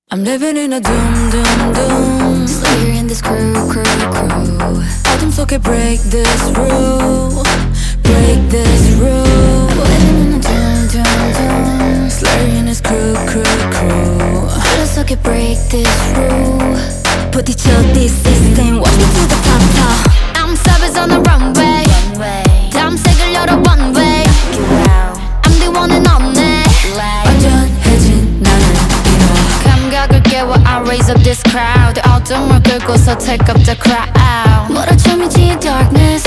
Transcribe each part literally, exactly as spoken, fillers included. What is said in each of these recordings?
I'm living in a doom, doom, doom. Slayer in this crew, crew, crew. 어둠 속에 break this rule, break this rule. Living in a doom, doom, doom. Slayer in this crew, crew, crew. 어둠 속에 break this rule. 부딪혀 this system, watch me to the top, top. I'm savage on the runway. 탐색을 열어 one way. I'm the one and only. 완전해진 나는 감각을 깨워 I raise up this crowd 어둠을 끌고서 take up the crowd 몰아쳐미지 darkness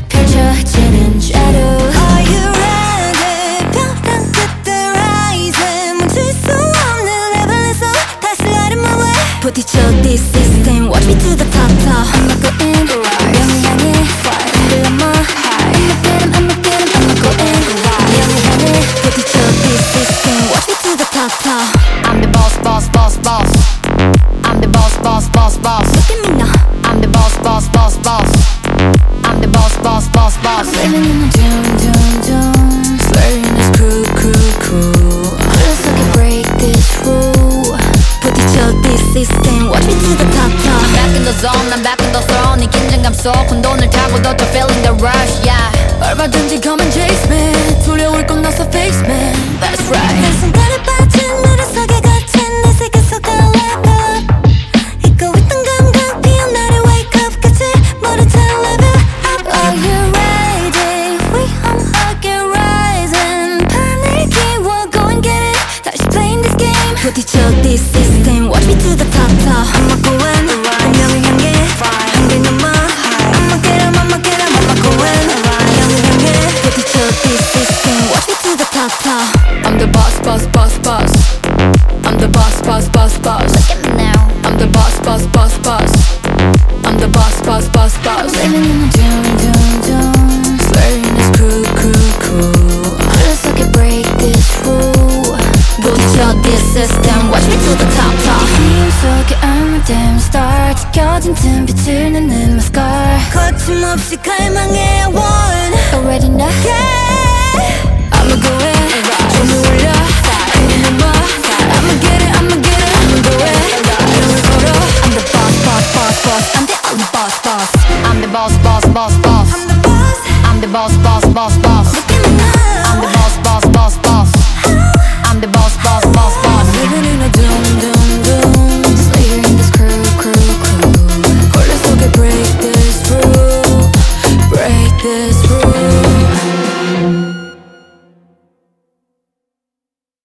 펼쳐지는 shadow. Are you ready? 벼랑 끝에 rising 멈출 수 없는 레벨에서 다시 light my way. 부딪혀 this system watch me to the top top. I'm not going 명을 향해 fire 흔들어 my high. I'm not getting I'm not getting I'm not going 명을 향해 부딪혀 this system watch me to the top top. I'm the boss, boss, boss, boss. I'm the boss, boss, boss, boss. Look at me now. I'm the boss, boss, boss, boss. I'm the boss, boss, boss, boss. Living in a doom, doom, doom. Slayer in this crew, crew, crew. Let's look at break this rule. 부딪혀 this system watch me to the top top. I'm back in the zone, I'm back in the throne. 이 긴장감 속 혼돈을 타고 더 feeling the rush, yeah. 얼마든지 come and chase me. 두려울 건 없어 face me. That's right. 내 손가락 빠진 노래 속에 갇힌 내 세계 속에 level up. 잊고 있던 감각 피어나려 wake up 끝이 모르자 level up. Are you ready? 위험하게 rising 판을 키워 go and get it. 다시 playing this game. 부딪혀 this system watch me to the top top. I'm not going 운명을 향해 한길 넘어. I'm not get up I'm not get up I'm not going 운명을 향해 부딪혀 this system watch me to the top top. I'm the boss, boss, boss, boss. I'm the boss, boss, boss, boss. Look at me now. I'm the boss, boss, boss, boss. I'm the boss, boss, boss, boss. Living in a doom doom doom. Slayer in this crew, crew, crew. Let's look at break this rule. 부딪혀 this system watch me to the top top. 힘 속에 I'm a dim star. 지켜진 틈 빛을 내는 my scar. 거침없이 갈망해 I want. Already know. Yeah.